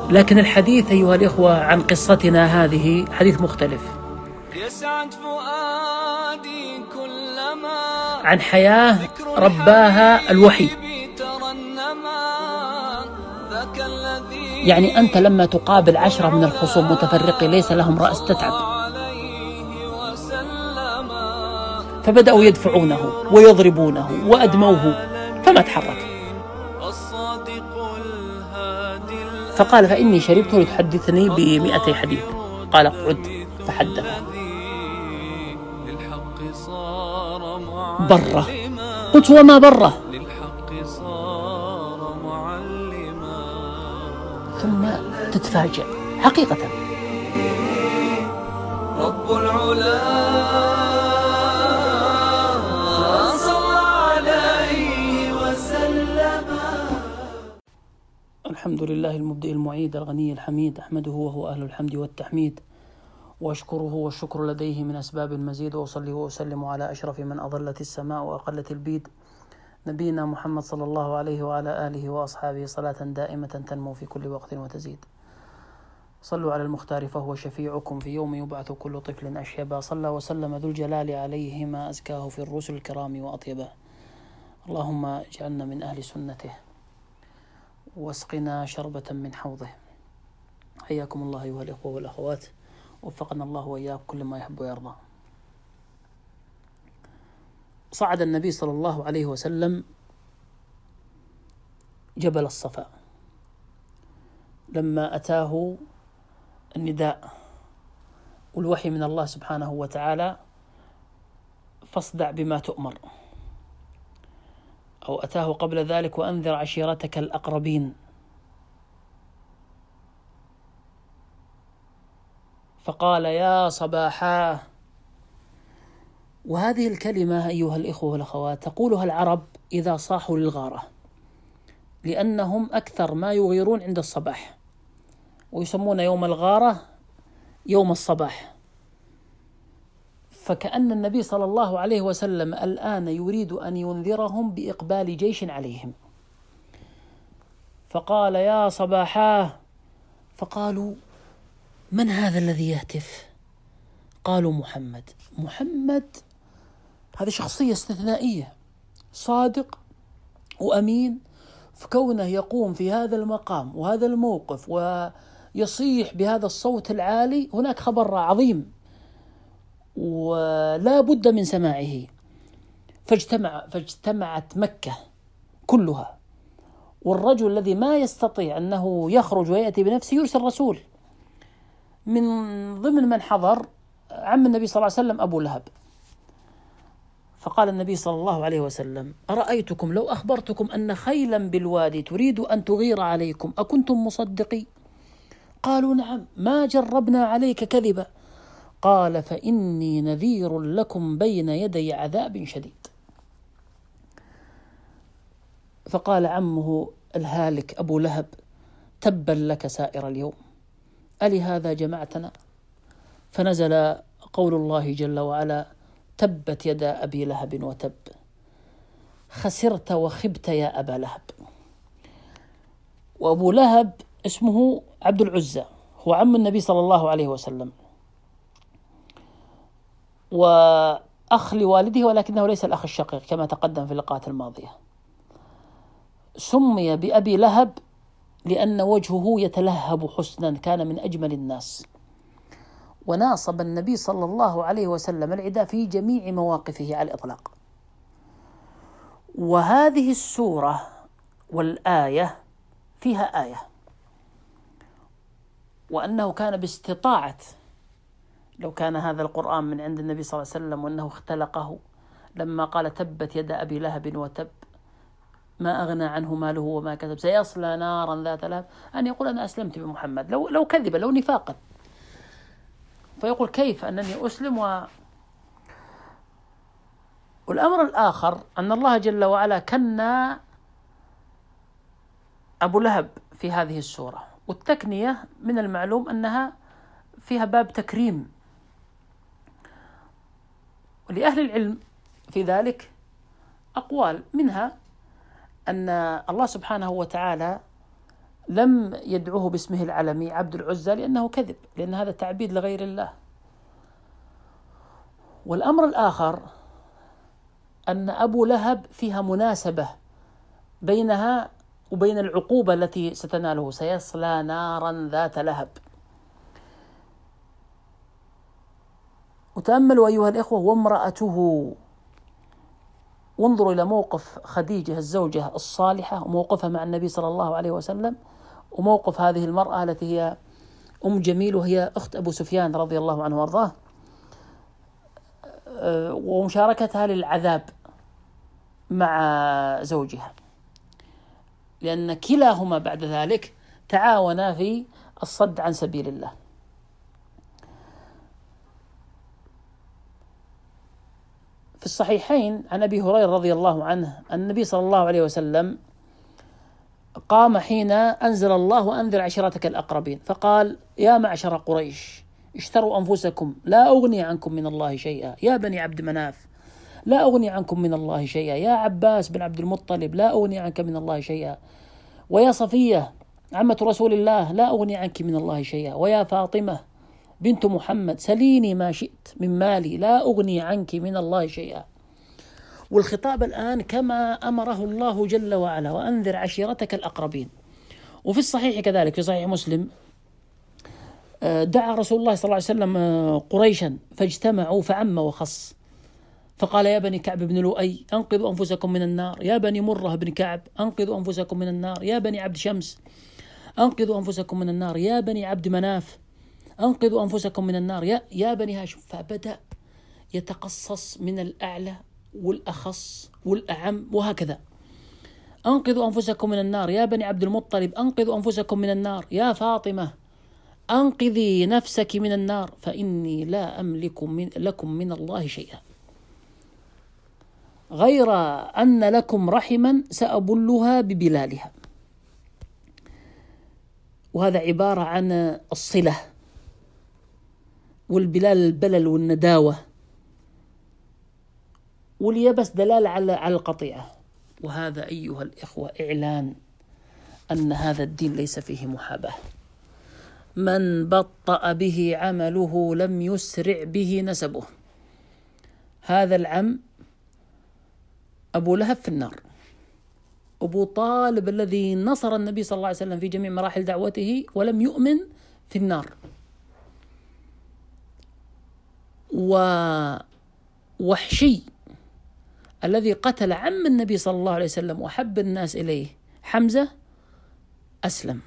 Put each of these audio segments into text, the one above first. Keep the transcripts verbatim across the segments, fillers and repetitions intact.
لكن الحديث أيها الإخوة عن قصتنا هذه حديث مختلف، عن حياة رباها الوحي. يعني أنت لما تقابل عشرة من الخصوم متفرقين ليس لهم رأس تتعب، فبدأوا يدفعونه ويضربونه وأدموه فما تحرك، فقال فإني شربت لتحدثني بمئتي حديث. قال اقعد فحدث. بره. قلت وما بره؟ ثم تتفاجأ حقيقة. رب العلا صلى عليه وسلم. الحمد لله المبدئ المعيد الغني الحميد، أحمده وهو أهل الحمد والتحميد، وأشكره والشكر لديه من أسباب المزيد، وأصلي وأسلم على أشرف من أضلت السماء وأقلت البيد، نبينا محمد صلى الله عليه وعلى آله وأصحابه صلاة دائمة تنمو في كل وقت وتزيد. صلوا على المختار فهو شفيعكم في يوم يبعث كل طفل أشيبا. صلى وسلم ذو الجلال عليه ما أزكاه في الرسل الكرام وأطيبا. اللهم اجعلنا من أهل سنته واسقنا شربة من حوضه. حياكم الله أيها الإخوة والأخوات، وفقنا الله وإياكم كل ما يحب ويرضى. صعد النبي صلى الله عليه وسلم جبل الصفا لما أتاه النداء والوحي من الله سبحانه وتعالى، فاصدع بما تؤمر، أو أتاه قبل ذلك وأنذر عشيرتك الأقربين، فقال يا صباحاه. وهذه الكلمة أيها الإخوة والأخوات تقولها العرب إذا صاحوا للغارة، لأنهم أكثر ما يغيرون عند الصباح، ويسمون يوم الغارة يوم الصباح. فكأن النبي صلى الله عليه وسلم الآن يريد أن ينذرهم بإقبال جيش عليهم، فقال يا صباحاه. فقالوا من هذا الذي يهتف؟ قالوا محمد. محمد هذه شخصية استثنائية، صادق وأمين، فكونه يقوم في هذا المقام وهذا الموقف ويصيح بهذا الصوت العالي، هناك خبر عظيم ولا بد من سماعه. فاجتمع فاجتمعت مكة كلها، والرجل الذي ما يستطيع أنه يخرج ويأتي بنفسه يرسل رسول. من ضمن من حضر عم النبي صلى الله عليه وسلم أبو لهب. فقال النبي صلى الله عليه وسلم أرأيتكم لو أخبرتكم أن خيلا بالوادي تريد أن تغير عليكم أكنتم مصدقي؟ قالوا نعم، ما جربنا عليك كذبا. قال فإني نذير لكم بين يدي عذاب شديد. فقال عمه الهالك أبو لهب تبا لك سائر اليوم، ألهذا جمعتنا؟ فنزل قول الله جل وعلا تبت يدا أبي لهب وتب، خسرت وخبت يا أبا لهب. وأبو لهب اسمه عبد العزى، هو عم النبي صلى الله عليه وسلم وأخ لوالده، ولكنه ليس الأخ الشقيق كما تقدم في اللقاءات الماضية. سمي بأبي لهب لأن وجهه يتلهب حسنا، كان من أجمل الناس، وناصب النبي صلى الله عليه وسلم العداء في جميع مواقفه على الإطلاق. وهذه السورة والآية فيها آية، وأنه كان باستطاعة، لو كان هذا القرآن من عند النبي صلى الله عليه وسلم وأنه اختلقه لما قال تبت يد أبي لهب وتب ما أغنى عنه ماله وما كسب سيصلى نارا ذات لهب، أن يقول أنا أسلمت بمحمد، لو لو كذب، لو نفاقا، فيقول كيف أنني أسلم و... والأمر الآخر أن الله جل وعلا كنى أبو لهب في هذه السورة، والتكنية من المعلوم أنها فيها باب تكريم، ولأهل العلم في ذلك أقوال، منها أن الله سبحانه وتعالى لم يدعوه باسمه العلمي عبد العزى لأنه كذب، لأن هذا تعبيد لغير الله. والأمر الآخر أن أبو لهب فيها مناسبة بينها وبين العقوبة التي ستناله، سيصلى نارا ذات لهب. وتأملوا أيها الإخوة وامرأته، وانظروا إلى موقف خديجة الزوجة الصالحة وموقفها مع النبي صلى الله عليه وسلم، وموقف هذه المرأة التي هي أم جميل وهي أخت أبو سفيان رضي الله عنه وارضاه، ومشاركتها للعذاب مع زوجها، لأن كلاهما بعد ذلك تعاونا في الصد عن سبيل الله. في الصحيحين عن أبي هريرة رضي الله عنه أن النبي صلى الله عليه وسلم قام حين أنزل الله وأنذر عشيرتك الأقربين، فقال: يا معشر قريش اشتروا أنفسكم لا أغني عنكم من الله شيئا، يا بني عبد مناف لا أغني عنكم من الله شيئا، يا عباس بن عبد المطلب لا أغني عنك من الله شيئا، ويا صفية عمة رسول الله لا أغني عنك من الله شيئا، ويا فاطمة بنت محمد سليني ما شئت من مالي لا أغني عنك من الله شيئا. والخطاب الآن كما أمره الله جل وعلا: وأنذر عشيرتك الأقربين. وفي الصحيح كذلك في صحيح مسلم دعا رسول الله صلى الله عليه وسلم قريشا فاجتمعوا فعم وخص، فقال: يا بني كعب بن لؤي أنقذوا أنفسكم من النار، يا بني مرة بن كعب أنقذوا أنفسكم من النار، يا بني عبد شمس أنقذوا أنفسكم من النار، يا بني عبد مناف أنقذوا أنفسكم من النار، يا, يا بني هاشم. فبدأ يتقصص من الأعلى والأخص والأعم وهكذا. أنقذوا أنفسكم من النار، يا بني عبد المطلب أنقذوا أنفسكم من النار، يا فاطمة أنقذي نفسك من النار فإني لا أملك من لكم من الله شيئا غير أن لكم رحما سأبلها ببلالها. وهذا عبارة عن الصلة، والبلال البلل والنداوة، واليبس دلالة على على القطيعة. وهذا أيها الإخوة إعلان أن هذا الدين ليس فيه محاباة. من بطأ به عمله لم يسرع به نسبه. هذا العم أبو لهب في النار، أبو طالب الذي نصر النبي صلى الله عليه وسلم في جميع مراحل دعوته ولم يؤمن في النار، ووحشي الذي قتل عم النبي صلى الله عليه وسلم وحب الناس إليه حمزة أسلم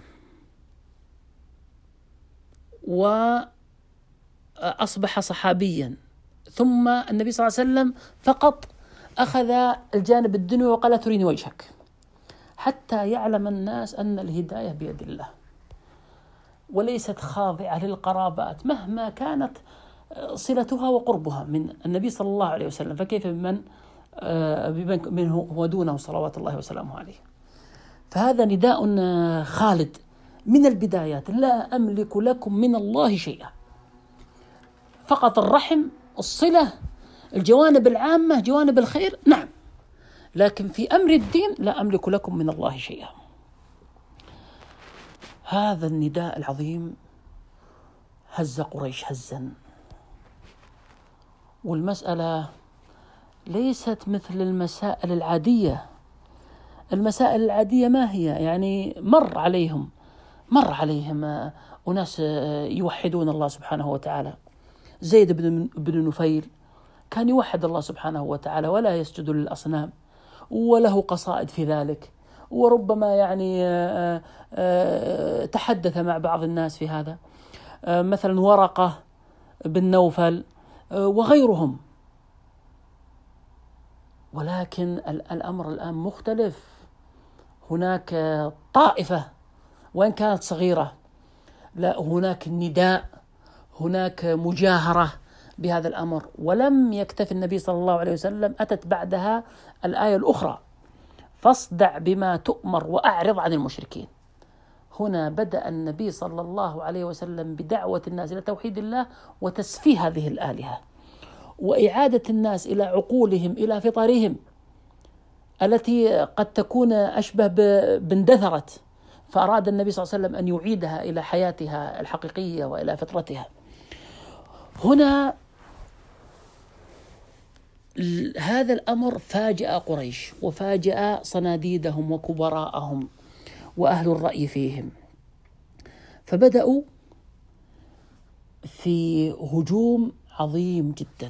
وأصبح صحابيا، ثم النبي صلى الله عليه وسلم فقط أخذ الجانب الدنيوي وقال: تريني وجهك، حتى يعلم الناس أن الهداية بيد الله وليست خاضعة للقرابات مهما كانت صلتها وقربها من النبي صلى الله عليه وسلم، فكيف بمن بمن هو دونه صلوات الله وسلامه عليه. فهذا نداء خالد من البدايات: لا أملك لكم من الله شيئا. فقط الرحم، الصلة، الجوانب العامة، جوانب الخير، نعم، لكن في أمر الدين لا أملك لكم من الله شيئا. هذا النداء العظيم هز قريش هزا. والمسألة ليست مثل المسائل العادية. المسائل العادية ما هي؟ يعني مر عليهم مر عليهم أناس يوحدون الله سبحانه وتعالى. زيد بن نفيل كان يوحد الله سبحانه وتعالى ولا يسجد للأصنام، وله قصائد في ذلك، وربما يعني تحدث مع بعض الناس في هذا، مثلا ورقة بن نوفل وغيرهم. ولكن الأمر الآن مختلف. هناك طائفة وإن كانت صغيرة، لا، هناك نداء، هناك مجاهرة بهذا الأمر. ولم يكتف النبي صلى الله عليه وسلم، أتت بعدها الآية الأخرى: فاصدع بما تؤمر وأعرض عن المشركين. هنا بدأ النبي صلى الله عليه وسلم بدعوة الناس إلى توحيد الله وتسفيه هذه الآلهة، وإعادة الناس إلى عقولهم، إلى فطرهم التي قد تكون أشبه باندثرت، فأراد النبي صلى الله عليه وسلم أن يعيدها إلى حياتها الحقيقية وإلى فطرتها. هنا هذا الأمر فاجأ قريش وفاجأ صناديدهم وكبراءهم وأهل الرأي فيهم، فبدأوا في هجوم عظيم جدا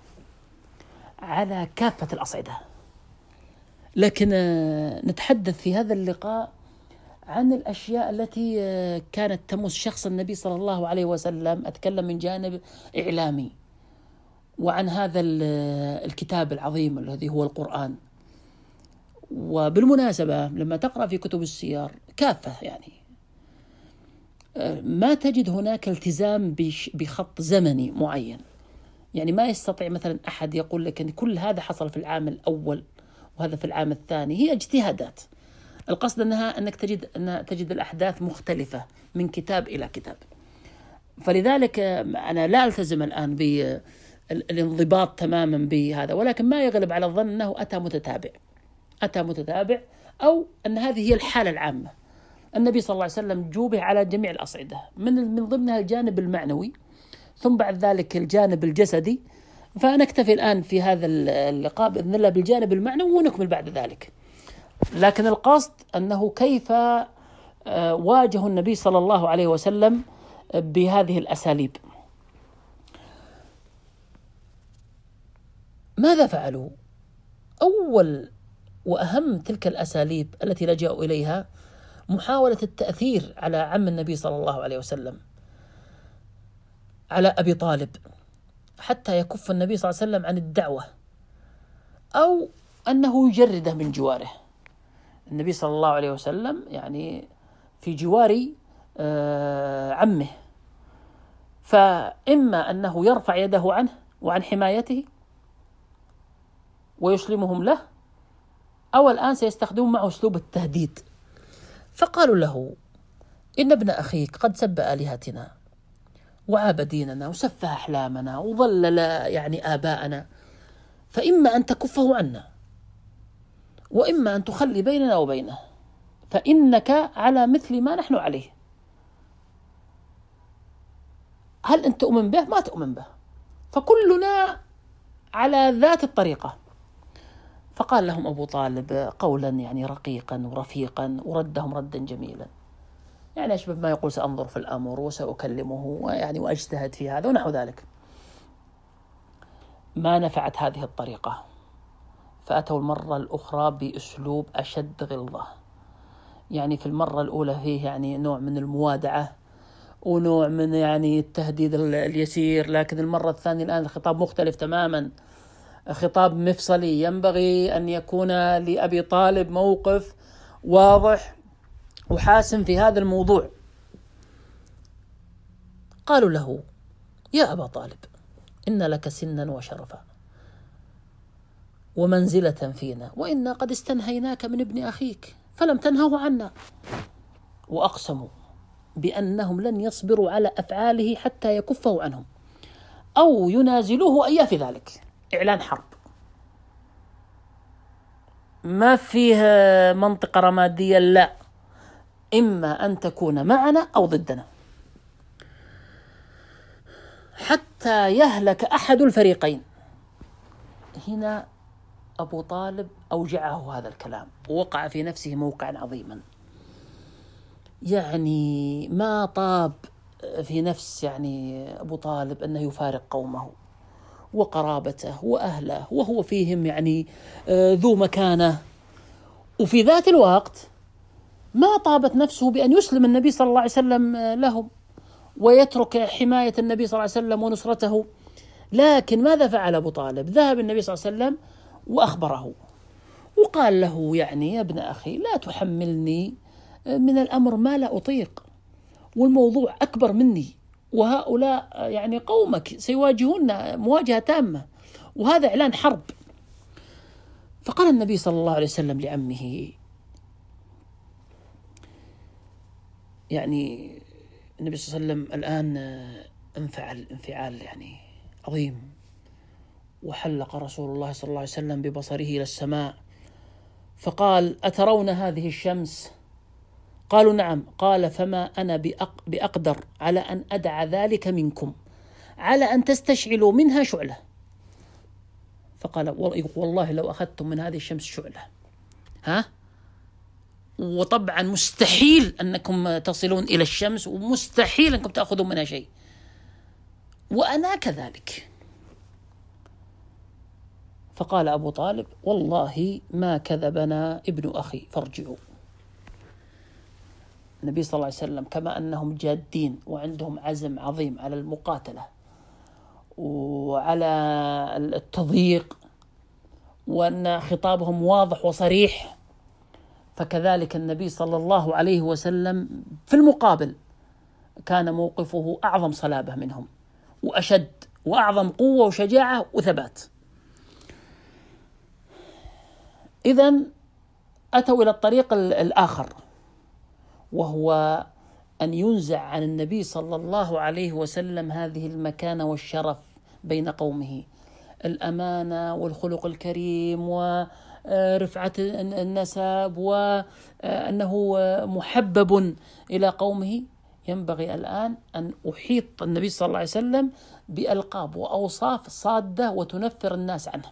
على كافة الأصعدة. لكن نتحدث في هذا اللقاء عن الأشياء التي كانت تمس شخص النبي صلى الله عليه وسلم. أتكلم من جانب إعلامي وعن هذا الكتاب العظيم الذي هو القرآن. وبالمناسبة لما تقرأ في كتب السير كافة يعني ما تجد هناك التزام بخط زمني معين، يعني ما يستطيع مثلا أحد يقول لك أن كل هذا حصل في العام الأول وهذا في العام الثاني. هي اجتهادات، القصد أنها أنك تجد أن تجد الأحداث مختلفة من كتاب إلى كتاب. فلذلك أنا لا ألتزم الآن بالانضباط تماما بهذا، ولكن ما يغلب على الظن أنه أتى متتابع أتى متتابع أو أن هذه هي الحالة العامة. النبي صلى الله عليه وسلم جوبه على جميع الأصعدة، من من ضمنها الجانب المعنوي، ثم بعد ذلك الجانب الجسدي. فنكتفي الآن في هذا اللقاء بإذن الله بالجانب المعنوي ونكمل بعد ذلك. لكن القصد أنه كيف واجه النبي صلى الله عليه وسلم بهذه الأساليب. ماذا فعلوا؟ أول وأهم تلك الأساليب التي لجأوا إليها محاولة التأثير على عم النبي صلى الله عليه وسلم، على أبي طالب، حتى يكف النبي صلى الله عليه وسلم عن الدعوة أو أنه يجرده من جواره. النبي صلى الله عليه وسلم يعني في جوار عمه، فإما أنه يرفع يده عنه وعن حمايته ويسلمهم له، أو الآن سيستخدمون معه أسلوب التهديد. فقالوا له: إن ابن أخيك قد سب آلهتنا وعاب ديننا وسفه أحلامنا وضلل يعني آباءنا، فإما أن تكفه عنا وإما أن تخلي بيننا وبينه، فإنك على مثل ما نحن عليه. هل أنت تؤمن به؟ ما تؤمن به، فكلنا على ذات الطريقة. فقال لهم أبو طالب قولا يعني رقيقا ورفيقا وردهم ردا جميلا، يعني أشبه ما يقول: سأنظر في الأمر وسأكلمه يعني وأجتهد في هذا ونحو ذلك. ما نفعت هذه الطريقة، فأتوا المرة الأخرى بأسلوب أشد غلظة. يعني في المرة الأولى فيه يعني نوع من الموادعة ونوع من يعني التهديد اليسير، لكن المرة الثانية الآن الخطاب مختلف تماما، خطاب مفصلي. ينبغي أن يكون لأبي طالب موقف واضح وحاسم في هذا الموضوع. قالوا له: يا أبا طالب، إن لك سنا وشرفا ومنزلة فينا، وإنا قد استنهيناك من ابن أخيك فلم تنهه عنا. وأقسموا بأنهم لن يصبروا على أفعاله حتى يكفه عنهم أو ينازلوه أياه في ذلك. إعلان حرب، ما فيها منطقة رمادية، لا، إما أن تكون معنا أو ضدنا حتى يهلك أحد الفريقين. هنا أبو طالب أوجعه هذا الكلام ووقع في نفسه موقعا عظيما، يعني ما طاب في نفس يعني أبو طالب أنه يفارق قومه وقرابته وأهله وهو فيهم يعني ذو مكانة، وفي ذات الوقت ما طابت نفسه بأن يسلم النبي صلى الله عليه وسلم لهم ويترك حماية النبي صلى الله عليه وسلم ونصرته. لكن ماذا فعل أبو طالب؟ ذهب النبي صلى الله عليه وسلم وأخبره وقال له: يعني يا ابن أخي، لا تحملني من الأمر ما لا أطيق، والموضوع أكبر مني، وهؤلاء يعني قومك سيواجهون مواجهة تامة، وهذا إعلان حرب. فقال النبي صلى الله عليه وسلم لعمه، يعني النبي صلى الله عليه وسلم الآن انفعل انفعال يعني عظيم، وحلق رسول الله صلى الله عليه وسلم ببصره إلى السماء فقال: أترون هذه الشمس؟ قالوا نعم. قال فما أنا بأق بأقدر على أن أدع ذلك منكم على أن تستشعلوا منها شعلة. فقال والله لو أخذتم من هذه الشمس شعلة ها، وطبعا مستحيل أنكم تصلون إلى الشمس ومستحيل أنكم تأخذوا منها شيء، وأنا كذلك. فقال أبو طالب والله ما كذبنا ابن أخي فارجعوا. النبي صلى الله عليه وسلم كما أنهم جادين وعندهم عزم عظيم على المقاتلة وعلى التضييق وأن خطابهم واضح وصريح، فكذلك النبي صلى الله عليه وسلم في المقابل كان موقفه أعظم صلابة منهم وأشد وأعظم قوة وشجاعة وثبات. إذن أتوا إلى الطريق الآخر، وهو أن ينزع عن النبي صلى الله عليه وسلم هذه المكانة والشرف بين قومه، الأمانة والخلق الكريم ورفعة النسب وأنه محبب إلى قومه. ينبغي الآن أن أحيط النبي صلى الله عليه وسلم بألقاب وأوصاف صادة وتنفر الناس عنه.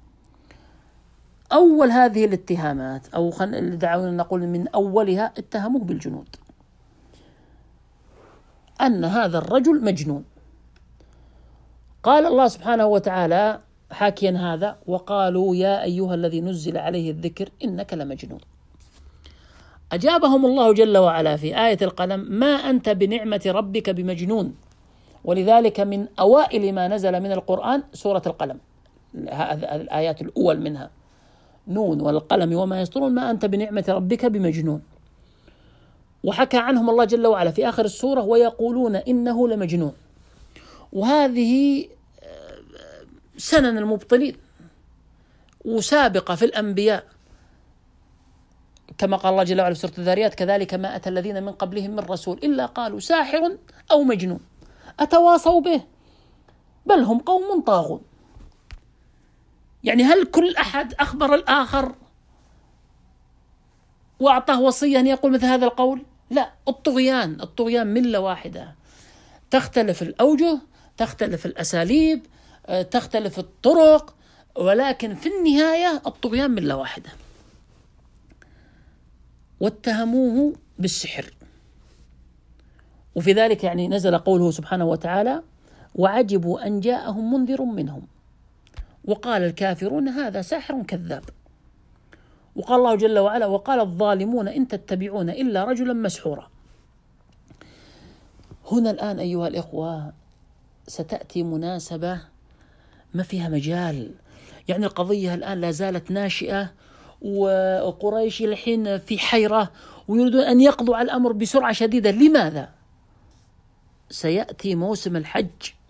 أول هذه الاتهامات أو دعونا نقول من أولها اتهموه بالجنود، أن هذا الرجل مجنون. قال الله سبحانه وتعالى حاكيا هذا وقالوا يا أيها الذي نزل عليه الذكر إنك لمجنون. أجابهم الله جل وعلا في آية القلم ما أنت بنعمة ربك بمجنون، ولذلك من أوائل ما نزل من القرآن سورة القلم، الآيات الأول منها نون والقلم وما يسطرون ما أنت بنعمة ربك بمجنون. وحكى عنهم الله جل وعلا في آخر السورة ويقولون إنه لمجنون. وهذه سنن المبطلين وسابقة في الأنبياء، كما قال الله جل وعلا في سورة الذاريات كذلك ما أتى الذين من قبلهم من رسول إلا قالوا ساحر أو مجنون أتواصوا به بل هم قوم طاغون. يعني هل كل أحد أخبر الآخر وأعطاه وصية أن يقول مثل هذا القول؟ لا، الطغيان الطغيان ملة واحدة، تختلف الأوجه، تختلف الأساليب، تختلف الطرق، ولكن في النهاية الطغيان ملة واحدة. واتهموه بالسحر، وفي ذلك يعني نزل قوله سبحانه وتعالى وعجبوا أن جاءهم منذر منهم وقال الكافرون هذا ساحر كذاب. وقال الله جل وعلا وقال الظالمون إن تتبعون إلا رجلا مسحورا. هنا الآن أيها الإخوة ستأتي مناسبة ما فيها مجال، يعني القضية الآن لا زالت ناشئة وقريش الحين في حيرة ويريدون أن يقضوا على الأمر بسرعة شديدة. لماذا؟ سيأتي موسم الحج،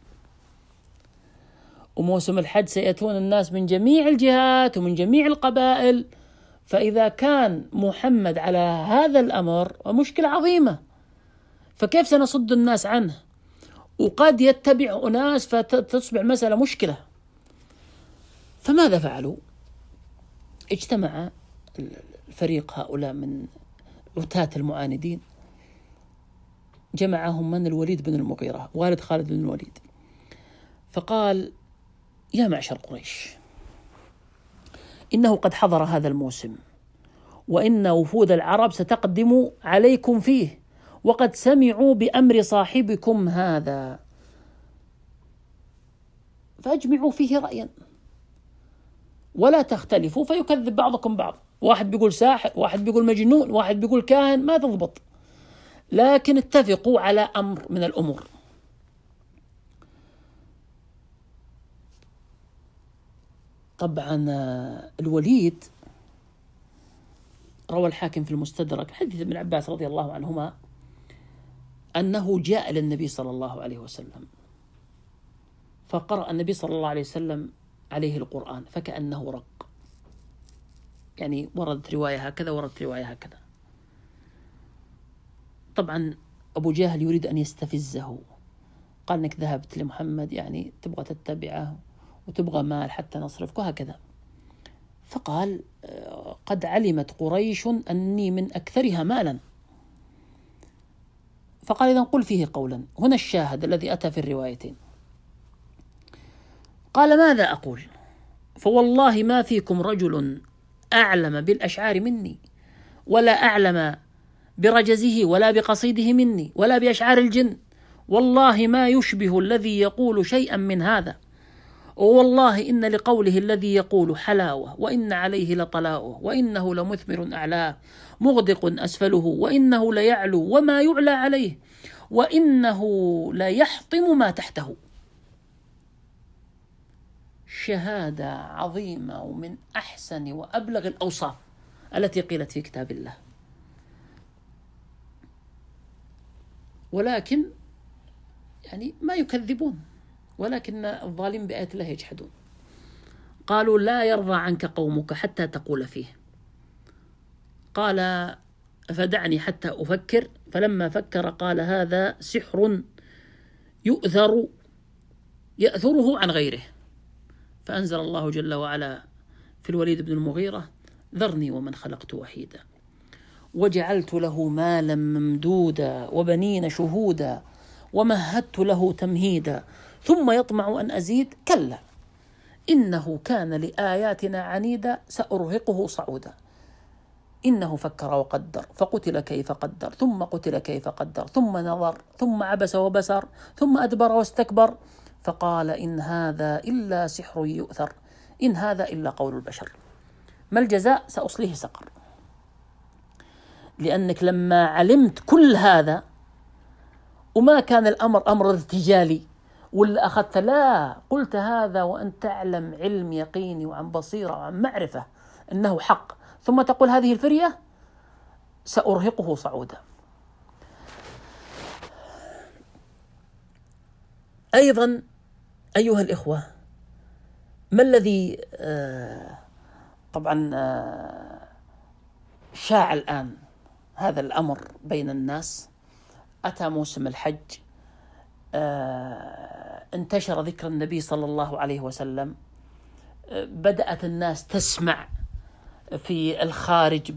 وموسم الحج سيأتون الناس من جميع الجهات ومن جميع القبائل، فإذا كان محمد على هذا الأمر مشكلة عظيمة، فكيف سنصد الناس عنه؟ وقد يتبع أناس فتصبح مسألة مشكلة. فماذا فعلوا؟ اجتمع الفريق هؤلاء من عتاة المعاندين، جمعهم من الوليد بن المغيرة والد خالد بن الوليد، فقال يا معشر قريش إنه قد حضر هذا الموسم وإن وفود العرب ستقدم عليكم فيه وقد سمعوا بأمر صاحبكم هذا، فأجمعوا فيه رأيا ولا تختلفوا فيكذب بعضكم بعض، واحد بيقول ساحر، واحد بيقول مجنون، واحد بيقول كاهن، ما تضبط، لكن اتفقوا على أمر من الأمور. طبعا الوليد روى الحاكم في المستدرك حديث ابن عباس رضي الله عنهما أنه جاء إلى النبي صلى الله عليه وسلم فقرأ النبي صلى الله عليه وسلم عليه القرآن فكأنه رق، يعني وردت رواية هكذا وردت رواية هكذا. طبعا أبو جهل يريد أن يستفزه، قال إنك ذهبت لمحمد يعني تبغى تتبعه وتبغى مال حتى نصرفك وهكذا. فقال قد علمت قريش أني من أكثرها مالا فقال إذن قل فيه قولا. هنا الشاهد الذي أتى في الروايتين. قال ماذا أقول؟ فوالله ما فيكم رجل أعلم بالأشعار مني، ولا أعلم برجزه ولا بقصيده مني، ولا بأشعار الجن. والله ما يشبه الذي يقول شيئا من هذا، والله إن لقوله الذي يقول حلاوة، وإن عليه لطلاؤه، وإنه لمثمر أعلاه، مغدق أسفله، وإنه ليعلو وما يعلى عليه، وإنه ليحطم ما تحته. شهادة عظيمة ومن أحسن وأبلغ الأوصاف التي قيلت في كتاب الله. ولكن يعني ما يكذبون، ولكن الظالم بآيات الله يجحدون. قالوا لا يرضى عنك قومك حتى تقول فيه. قال فدعني حتى أفكر. فلما فكر قال هذا سحر يؤثر يأثره عن غيره. فأنزل الله جل وعلا في الوليد بن المغيرة ذرني ومن خلقت وحيدا وجعلت له مالا ممدودا وبنين شهودا ومهدت له تمهيدا ثم يطمع أن أزيد كلا إنه كان لآياتنا عنيدا سأرهقه صعودا إنه فكر وقدر فقتل كيف قدر ثم قتل كيف قدر ثم نظر ثم عبس وبسر ثم أدبر واستكبر فقال إن هذا إلا سحر يؤثر إن هذا إلا قول البشر. ما الجزاء؟ سأصليه سقر. لأنك لما علمت كل هذا وما كان الأمر أمر ارتجالي ولا أخذت، لا، قلت هذا وأنت تعلم علم يقيني وعن بصيرة وعن معرفة أنه حق، ثم تقول هذه الفرية سأرهقه صعودا. أيضا أيها الإخوة، ما الذي آه طبعا آه شاع الآن هذا الأمر بين الناس؟ أتى موسم الحج، آه انتشر ذكر النبي صلى الله عليه وسلم، آه بدأت الناس تسمع في الخارج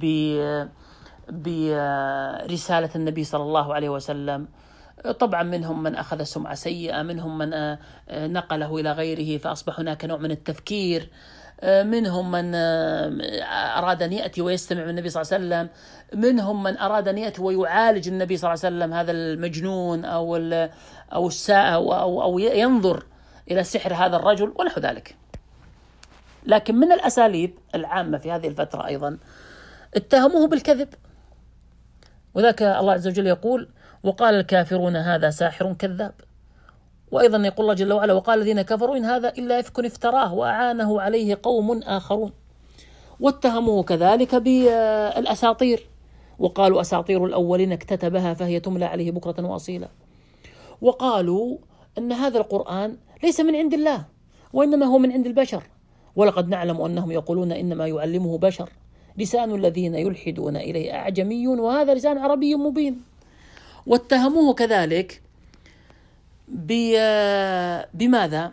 برسالة النبي صلى الله عليه وسلم. طبعا منهم من أخذ سمعة سيئة، منهم من نقله إلى غيره فأصبح هناك نوع من التفكير، منهم من أراد أن يأتي ويستمع من النبي صلى الله عليه وسلم، منهم من أراد أن يأتي ويعالج النبي صلى الله عليه وسلم هذا المجنون أو أو الساء أو أو ينظر إلى سحر هذا الرجل ونحو ذلك. لكن من الأساليب العامة في هذه الفترة أيضا اتهموه بالكذب، وذاك الله عز وجل يقول وقال الكافرون هذا ساحر كذاب. وأيضا يقول الله جل وعلا وقال الذين كفروا إن هذا إلا إفك افتراه وأعانه عليه قوم آخرون. واتهموه كذلك بالأساطير وقالوا أساطير الأولين اكتتبها فهي تملى عليه بكرة وأصيلا. وقالوا أن هذا القرآن ليس من عند الله وإنما هو من عند البشر، ولقد نعلم أنهم يقولون إنما يعلمه بشر لسان الذين يلحدون إليه أعجمي وهذا لسان عربي مبين. واتهموه كذلك بماذا؟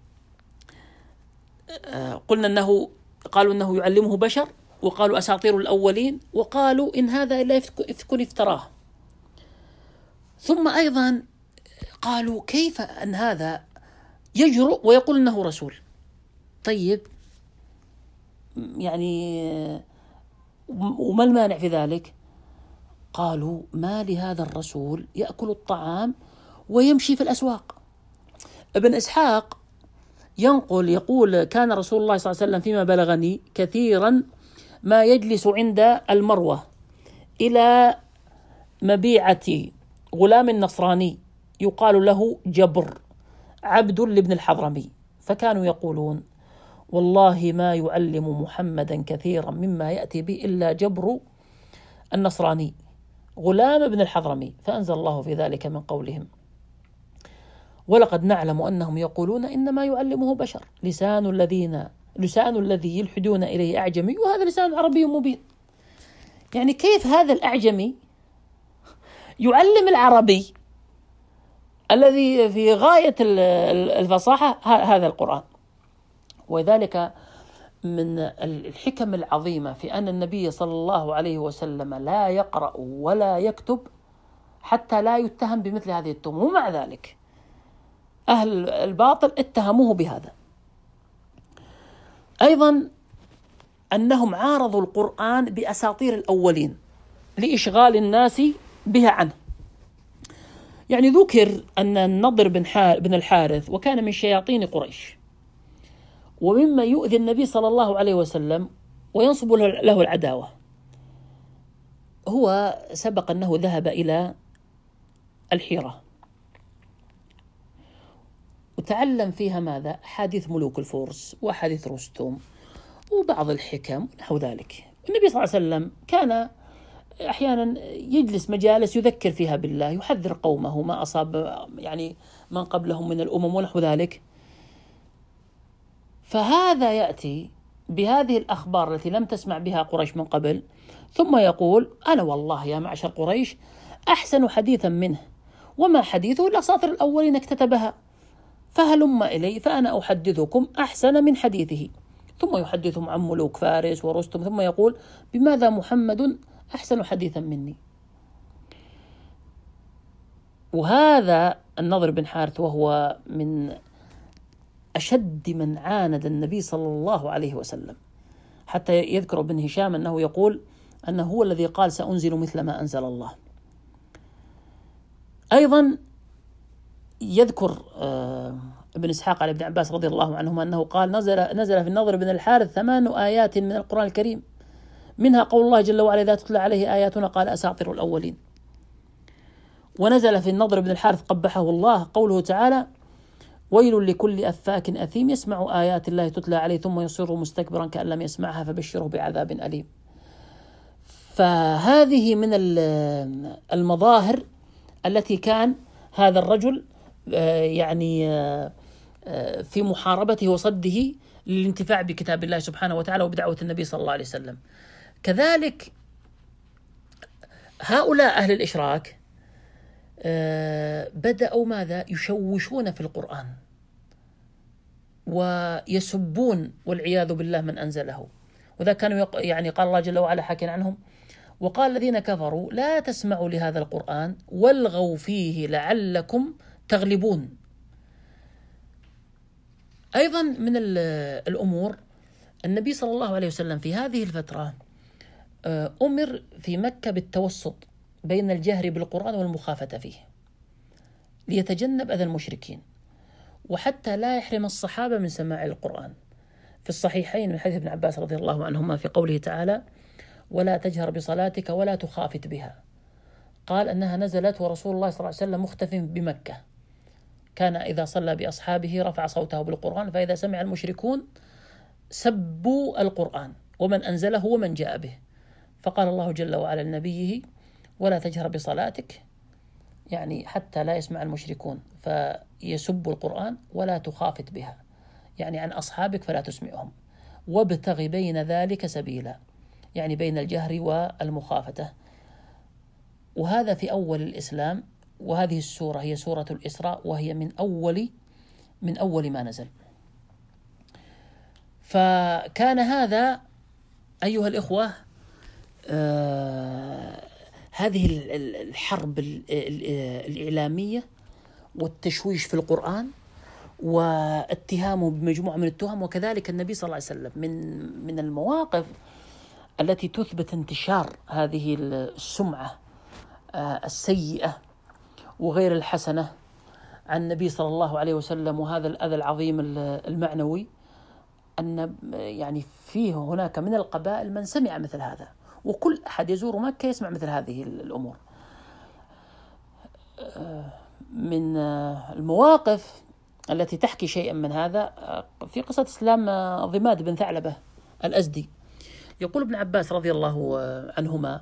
قلنا أنه قالوا أنه يعلمه بشر، وقالوا أساطير الأولين، وقالوا إن هذا إلا إفك افتراه. ثم أيضا قالوا كيف أن هذا يجرؤ ويقول أنه رسول؟ طيب يعني وما المانع في ذلك؟ قالوا ما لهذا الرسول يأكل الطعام ويمشي في الأسواق. ابن إسحاق ينقل يقول كان رسول الله صلى الله عليه وسلم فيما بلغني كثيرا ما يجلس عند المروة إلى مبيعة غلام نصراني يقال له جبر عبد لابن الحضرمي، فكانوا يقولون والله ما يعلم محمدا كثيرا مما يأتي به إلا جبر النصراني غلام ابن الحضرمي. فأنزل الله في ذلك من قولهم ولقد نعلم أنهم يقولون إنما يعلمه بشر لسان الذين لسان الذي يلحدون إليه أعجمي وهذا لسان عربي مبين. يعني كيف هذا الأعجمي يعلم العربي الذي في غاية الفصاحة هذا القرآن؟ وذلك من الحكم العظيمة في أن النبي صلى الله عليه وسلم لا يقرأ ولا يكتب حتى لا يتهم بمثل هذه التهمة، ومع ذلك أهل الباطل اتهموه بهذا. أيضا أنهم عارضوا القرآن بأساطير الأولين لإشغال الناس بها عنه. يعني ذكر أن النضر بن الحارث وكان من شياطين قريش، ومما يؤذي النبي صلى الله عليه وسلم وينصب له العداوة. هو سبق أنه ذهب إلى الحيرة وتعلم فيها ماذا؟ حديث ملوك الفرس وحديث رستم وبعض الحكم ونحو ذلك. النبي صلى الله عليه وسلم كان أحيانا يجلس مجالس يذكر فيها بالله، يحذر قومه ما أصاب يعني من قبلهم من الأمم ونحو ذلك. فهذا يأتي بهذه الأخبار التي لم تسمع بها قريش من قبل، ثم يقول أنا والله يا معشر قريش أحسن حديثا منه، وما حديثه الأساطير الأولين اكتتبها، فهلم إلي فأنا أحدثكم أحسن من حديثه. ثم يحدثهم عن ملوك فارس ورستم، ثم يقول بماذا محمد أحسن حديثا مني. وهذا النضر بن حارث وهو من أشد من عاند النبي صلى الله عليه وسلم، حتى يذكر ابن هشام أنه يقول أنه هو الذي قال سأنزل مثل ما أنزل الله. أيضا يذكر ابن إسحاق على ابن عباس رضي الله عنهما أنه قال نزل, نزل في النضر بن الحارث ثمان آيات من القرآن الكريم، منها قول الله جل وعلا إذا تتلى عليه آياتنا قال أساطير الأولين. ونزل في النضر بن الحارث قبحه الله قوله تعالى ويل لكل أفاك أثيم يسمع آيات الله تتلى عليه ثم يصر مستكبرا كأن لم يسمعها فبشره بعذاب أليم. فهذه من المظاهر التي كان هذا الرجل يعني في محاربته وصده للانتفاع بكتاب الله سبحانه وتعالى وبدعوة النبي صلى الله عليه وسلم. كذلك هؤلاء أهل الإشراك بدأوا ماذا؟ يشوشون في القرآن ويسبون والعياذ بالله من أنزله. وذا كانوا يعني قال الله جل وعلا حكينا عنهم وقال الذين كفروا لا تسمعوا لهذا القرآن والغوا فيه لعلكم تغلبون. أيضا من الأمور النبي صلى الله عليه وسلم في هذه الفترة أمر في مكة بالتوسط بين الجهر بالقرآن والمخافة فيه ليتجنب أذى المشركين، وحتى لا يحرم الصحابة من سماع القرآن. في الصحيحين من حديث ابن عباس رضي الله عنهما في قوله تعالى ولا تجهر بصلاتك ولا تخافت بها، قال أنها نزلت ورسول الله صلى الله عليه وسلم مختفٍ بمكة، كان إذا صلى بأصحابه رفع صوته بالقرآن فإذا سمع المشركون سبوا القرآن ومن أنزله ومن جاء به، فقال الله جل وعلا لنبيه ولا تجهر بصلاتك، يعني حتى لا يسمع المشركون فيسبوا القرآن، ولا تخافت بها يعني عن أصحابك فلا تسمعهم، وابتغ بين ذلك سبيلا يعني بين الجهر والمخافة. وهذا في أول الإسلام، وهذه السورة هي سورة الإسراء وهي من أول من أول ما نزل. فكان هذا أيها الإخوة آه هذه الحرب الإعلامية والتشويش في القرآن واتهامه بمجموعة من التهم. وكذلك النبي صلى الله عليه وسلم من من المواقف التي تثبت انتشار هذه السمعة السيئة وغير الحسنة عن النبي صلى الله عليه وسلم وهذا الأذى العظيم المعنوي، أن يعني فيه هناك من القبائل من سمع مثل هذا، وكل أحد يزور مكة يسمع مثل هذه الأمور. من المواقف التي تحكي شيئا من هذا في قصة إسلام ضماد بن ثعلبة الأزدي. يقول ابن عباس رضي الله عنهما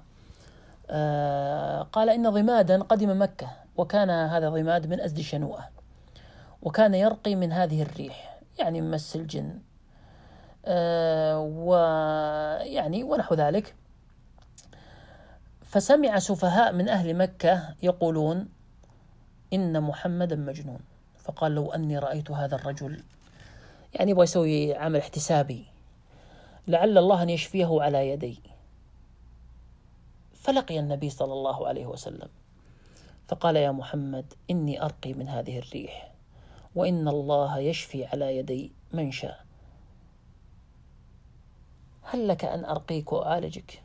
قال إن ضمادا قدم مكة، وكان هذا ضماد من أزد شنوءة، وكان يرقي من هذه الريح يعني من مس الجن ويعني ونحو ذلك. فسمع سفهاء من أهل مكة يقولون إن محمدا مجنون، فقال لو أني رأيت هذا الرجل يعني يبغى يسوي عمل احتسابي لعل الله أن يشفيه على يدي. فلقي النبي صلى الله عليه وسلم فقال: يا محمد إني أرقي من هذه الريح، وإن الله يشفي على يدي من شاء، هل لك أن أرقيك وأعالجك؟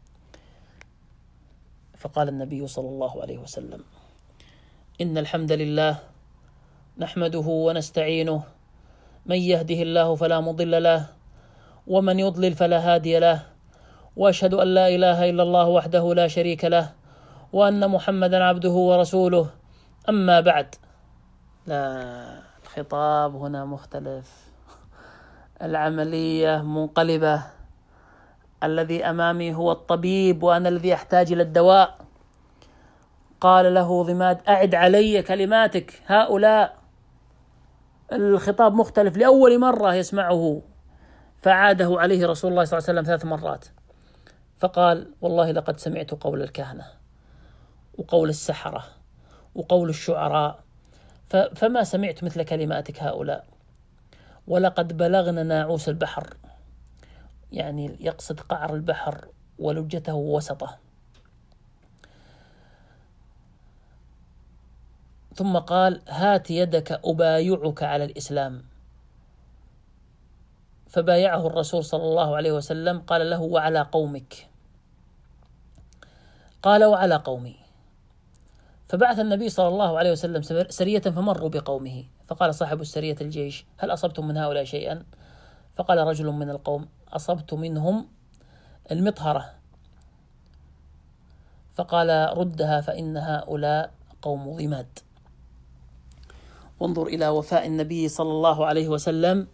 فقال النبي صلى الله عليه وسلم: إن الحمد لله نحمده ونستعينه، من يهده الله فلا مضل له، ومن يضلل فلا هادي له، وأشهد أن لا إله إلا الله وحده لا شريك له، وأن محمدا عبده ورسوله، أما بعد. لا، الخطاب هنا مختلف، العملية منقلبة. الذي أمامي هو الطبيب وأنا الذي أحتاج إلى الدواء. قال له ضماد: أعد علي كلماتك هؤلاء. الخطاب مختلف، لأول مرة يسمعه، فعاده عليه رسول الله صلى الله عليه وسلم ثلاث مرات، فقال: والله لقد سمعت قول الكهنة وقول السحرة وقول الشعراء، فما سمعت مثل كلماتك هؤلاء، ولقد بلغنا ناعوس البحر، يعني يقصد قعر البحر ولجته ووسطه. ثم قال: هات يدك أبايعك على الإسلام. فبايعه الرسول صلى الله عليه وسلم. قال له: وعلى قومك؟ قال: وعلى قومي. فبعث النبي صلى الله عليه وسلم سرية فمروا بقومه، فقال صاحب السرية الجيش: هل أصبتم من هؤلاء شيئا؟ فقال رجل من القوم: أصبت منهم المطهرة. فقال: ردها فإن هؤلاء قوم ضماد. وانظر إلى وفاء النبي صلى الله عليه وسلم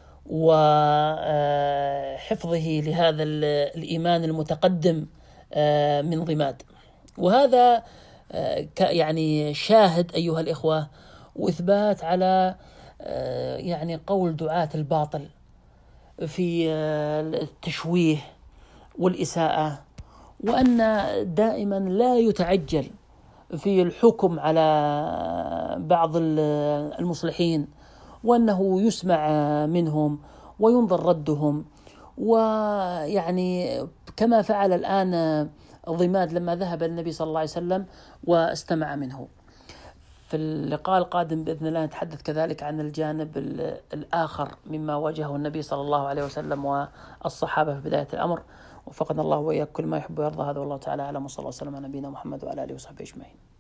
وحفظه لهذا الإيمان المتقدم من ضماد. وهذا يعني شاهد أيها الإخوة، وإثبات على يعني قول دعاة الباطل في التشويه والإساءة، وأن دائما لا يتعجل في الحكم على بعض المصلحين، وأنه يسمع منهم وينظر ردهم. ويعني كما فعل الآن ضماد لما ذهب النبي صلى الله عليه وسلم واستمع منه. في اللقاء القادم بإذن الله نتحدث كذلك عن الجانب الآخر مما واجهه النبي صلى الله عليه وسلم والصحابة في بداية الأمر. وفقنا الله وإياك كل ما يحب ويرضى. هذا والله تعالى أعلم، وصلى الله وسلم على نبينا محمد وعلى آله وصحبه أجمعين.